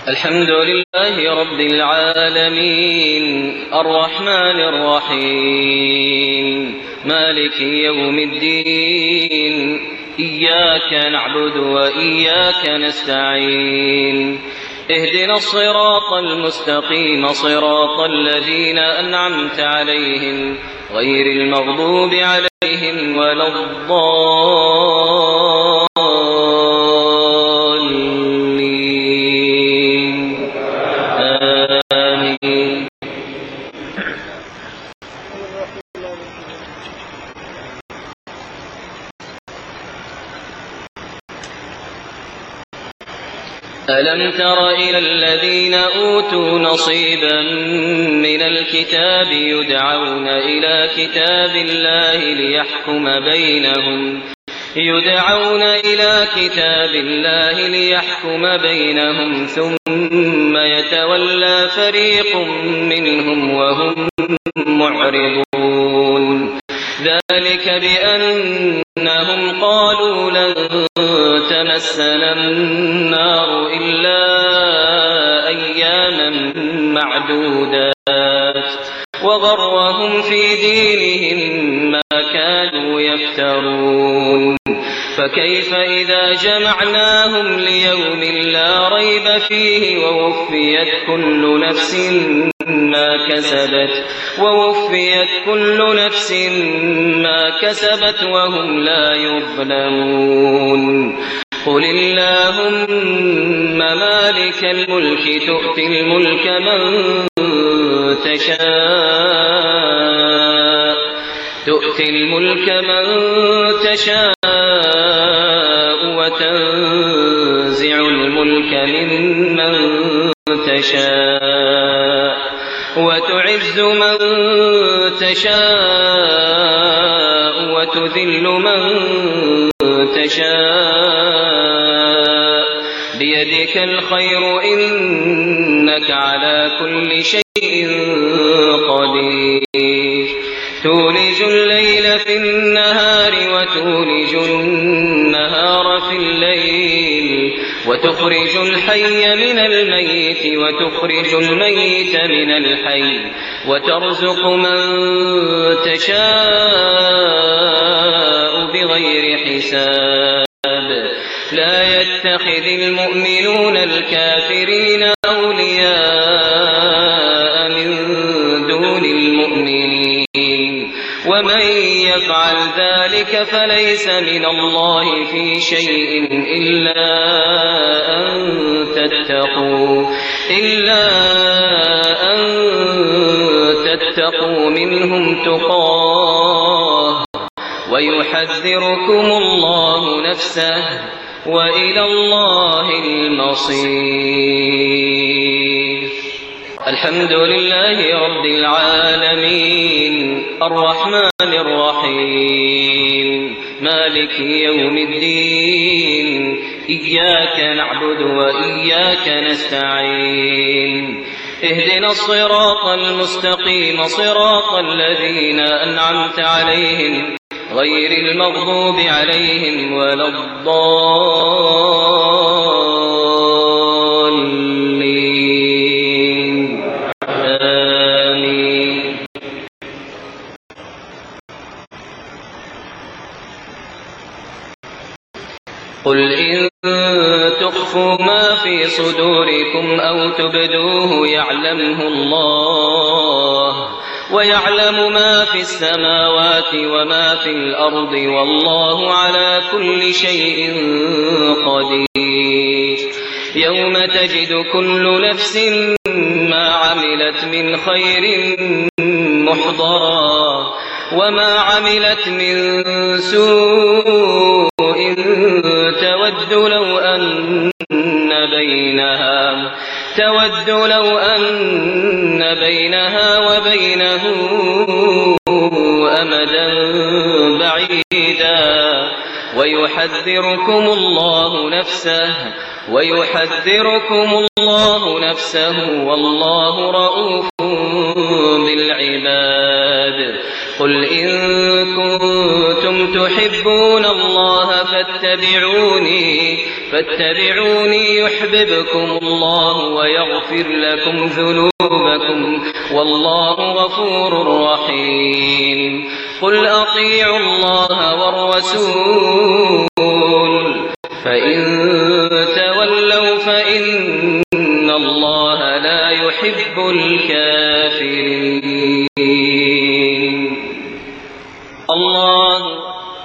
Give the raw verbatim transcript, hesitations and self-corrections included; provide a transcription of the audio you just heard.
الحمد لله رب العالمين الرحمن الرحيم مالك يوم الدين إياك نعبد وإياك نستعين اهدنا الصراط المستقيم صراط الذين أنعمت عليهم غير المغضوب عليهم ولا الضالين آمين. ألم تر إلى الذين أوتوا نصيبا من الكتاب يدعون إلى كتاب الله ليحكم بينهم يدعون إلى كتاب الله ليحكم بينهم ثم يتولى فريق منهم وهم معرضون ذلك بأنهم قالوا لن تمسنا النار إلا أياما معدودات وغرهم في دينهم ما كانوا يفترون فكيف إذا جمعناهم ليوم لا ريب فيه ووفيت كل نفس ما كسبت ووفيت كل نفس ما كسبت وهم لا يظلمون قل اللهم مالك الملك تؤتي الملك من تشاء تؤتي الملك من تشاء وتنزع الملك ممن تشاء وتعز من تشاء وتذل من تشاء بيدك الخير إنك على كل شيء قدير تولج الليل في النهار وتولج النهار في الليل وتخرج الحي من الميت وتخرج الميت من الحي وترزق من تشاء بغير حساب لا يتخذ المؤمنون الكافرين أولياء من دون المؤمنين ومن يفعل ذلك فليس من الله في شيء إلا أن تتقوا إلا أن تتقوا منهم تقاه ويحذركم الله نفسه وإلى الله المصير. الحمد لله رب العالمين الرحمن الرحيم مالك يوم الدين إياك نعبد وإياك نستعين اهدنا الصراط المستقيم صراط الذين أنعمت عليهم غير المغضوب عليهم ولا الضالين آمين. قل إن تخفوا ما في صدوركم أو تبدوه يعلمه الله ويعلم ما في السماوات وما في الأرض والله على كل شيء قدير يوم تجد كل نفس ما عملت من خير محضرا وما عملت من سوء تود لو أن بينها تود لو أن بينها وبينه أمدا بعيدا ويحذركم الله نفسه ويحذركم الله نفسه والله رؤوف بالعباد. قل إن كنتم تحبون الله فاتبعوني فاتبعوني يحببكم الله ويغفر لكم ذنوبكم والله غفور رحيم. قل أطيعوا الله والرسول فإن تولوا فإن الله لا يحب الكافرين.